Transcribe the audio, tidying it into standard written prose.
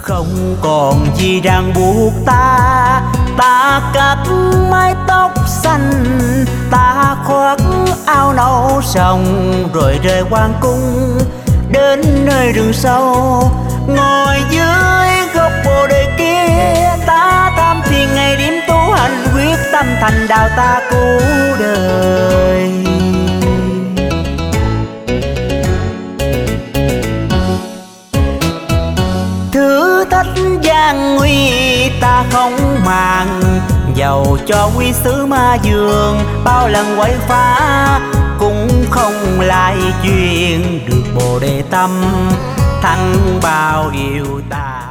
Không còn gì ràng buộc ta, ta cắt mái tóc xanh, ta khoác áo nâu sòng rồi rời hoàng cung đến nơi rừng sâu. Ngồi dưới gốc bồ đề kia, ta tham thiền ngày đêm tu hành, quyết tâm thành đạo ta cứu đời. Thử thách gian nguy ta không màng, dầu cho quy xứ ma dương bao lần quay phá, cũng không lại chuyện được bồ đề tâm thăng bao yêu ta.